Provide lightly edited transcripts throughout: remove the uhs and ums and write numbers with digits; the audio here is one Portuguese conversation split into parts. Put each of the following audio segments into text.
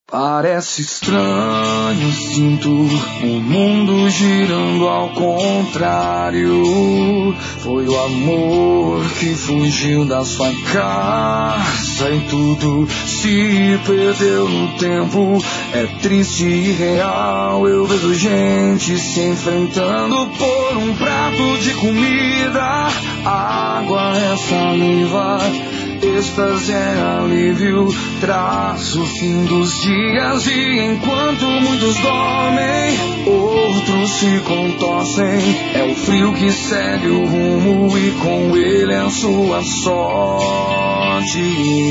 Parece estranho, sinto o mundo girando ao contrário. Foi o amor que fugiu da sua casa e tudo se perdeu no tempo. É triste e real, eu vejo gente se enfrentando por um prato de comida. Água é saliva, êxtase é alívio, traz o fim dos dias. E enquanto muitos dormem, outros se contorcem. É o frio que segue o rumo e com ele a sua sorte.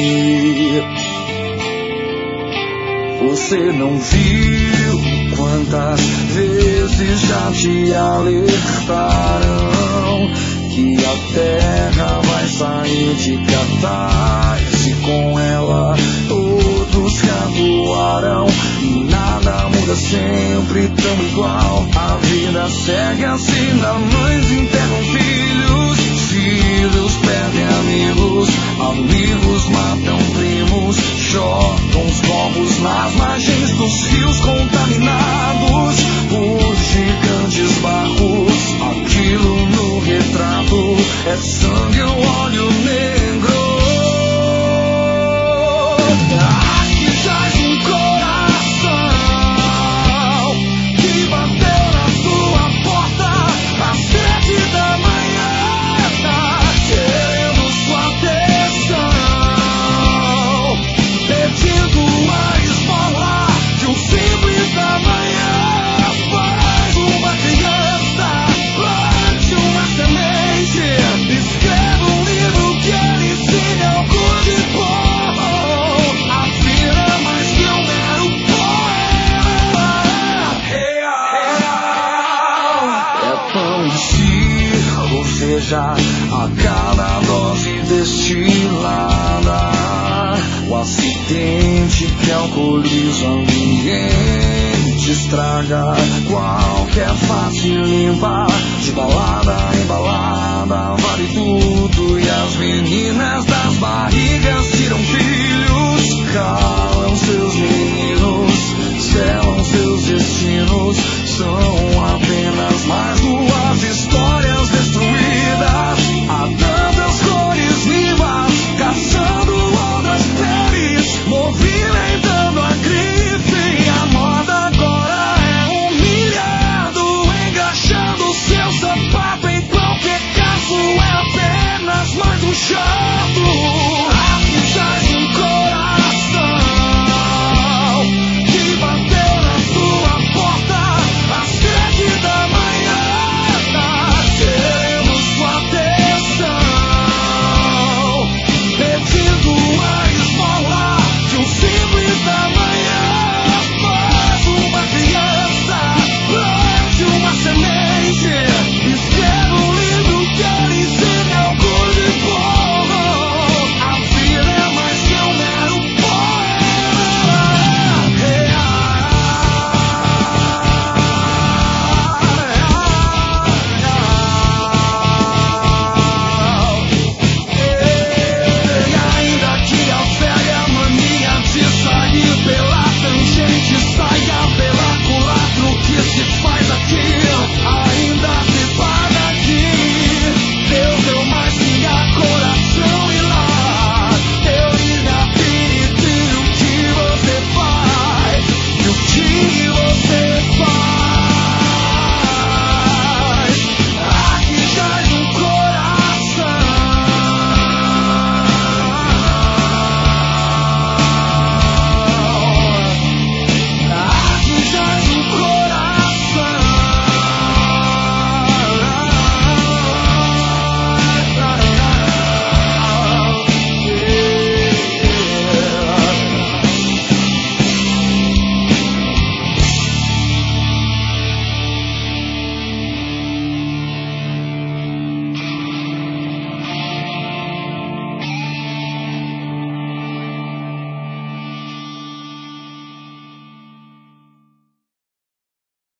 Você não viu quantas vezes já te alertaram que a terra vai sair de catarse, com ela todos caduarão e nada muda, sempre tão igual. A vida segue assim, mães enterram filhos, filhos perdem amigos, amigos matam primos, jogam os corpos nas margens dos rios contaminados por gigantes barcos. Aquilo no retrato é sangue ou óleo negro. Aqui jaz um coração que bateu na sua porta às 7 da manhã, querendo sua atenção, pedindo uma esmola de um simples da manhã. Faz uma criança, plante uma semente, escreva um livro que ele ensine algo de bom. A vida é mais que um mero poema, é pão e circo, ou seja, a cada dose destilada. O acidente que alcooliza o ambiente estraga qualquer face limpa. De balada em balada vale tudo, e as meninas das barrigas tiram filhos.